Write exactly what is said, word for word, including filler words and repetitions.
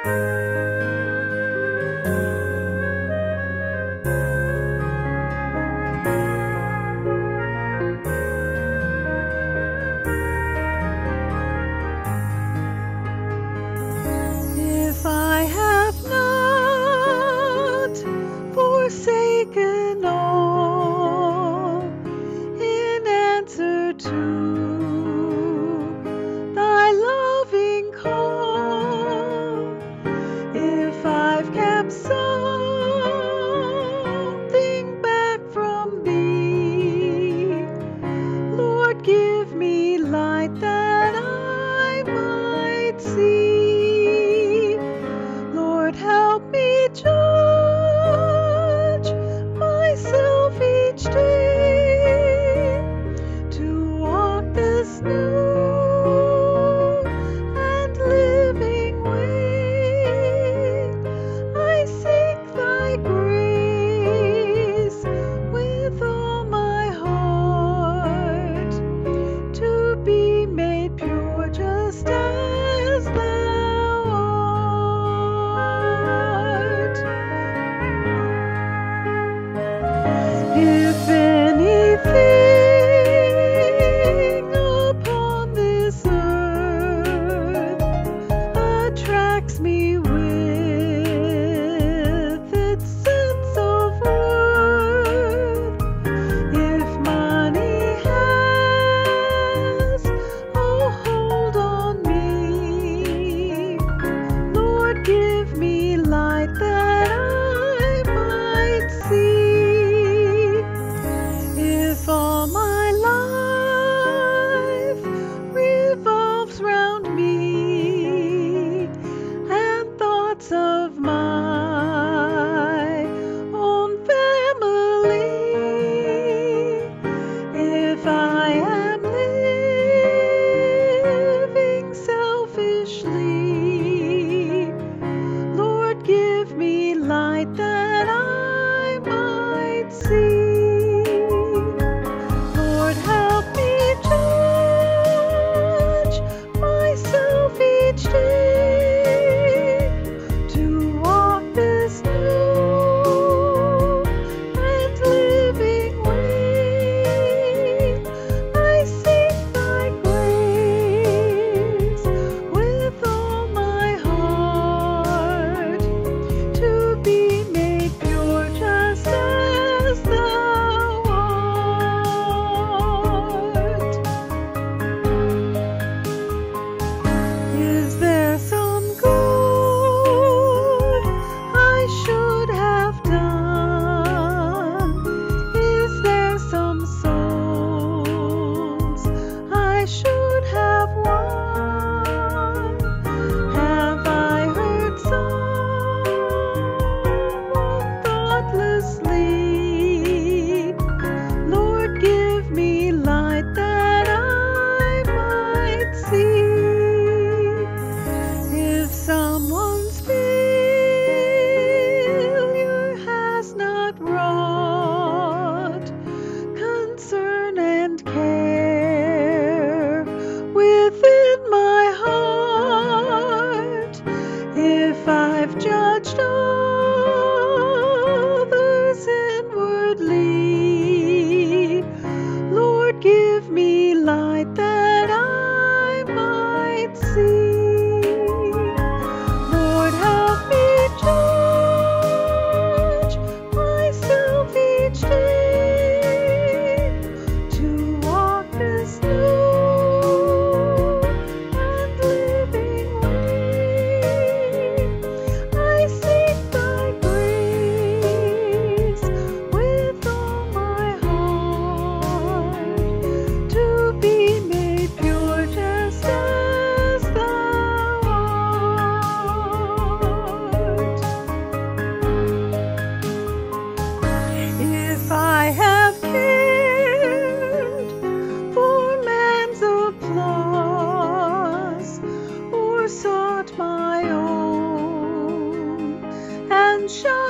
If I have not forsaken all in answer to thy loving call, if I've kept something back from thee, Lord, give me light that I might see. Lord, help me judge myself each day to walk this new and living way. I seek thy grace with all my heart to be made pure just as thou art. If anything upon this earth attracts me with its sense of worth, if money has a hold on me, Lord, give me light that I might see. If all my life revolves round me and thoughts of my own family, if I am living selfishly, Lord, give me light that I might see. Lord, help me judge myself each day to walk this new and living way. I seek thy grace with all my heart to be made pure just as thou art. Is there some good I should have done? Is there some souls I should have won? Have I hurt someone thoughtlessly? Lord, give me light that I might see. If someone's failure has not wrought concern and care within my heart, if I've judged others inwardly, Lord, give me light that I might see. Lord, help me judge myself each day to walk this new and living way. I seek thy grace with all my heart to be made pure just as thou art. If I have cared for man's applause or sought my own and shine